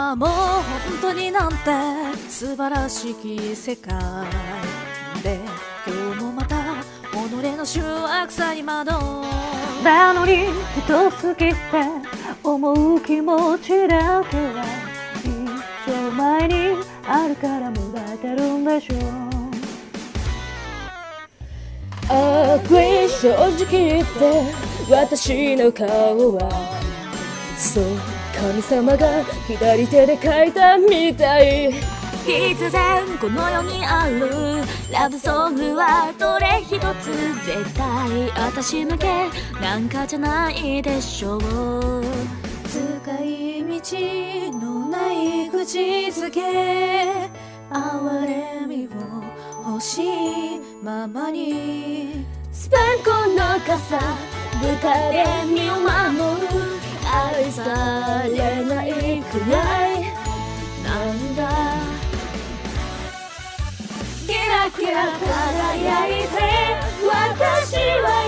ああもう本当になんて素晴らしき世界で、今日もまた己の醜悪さに惑う。なのに人好きって思う気持ちだけは一丁前にあるからもがいてるんでしょう。悪意正直言って私の顔はそう神様が左手で描いたみたい。必然この世にあるラブソングはどれ一つ絶対私向けなんかじゃないでしょう。使い道のない口づけ哀れみを欲しいままにスパンコの傘豚で身を守る愛されないくらいなんだ。キラキラ輝いて私は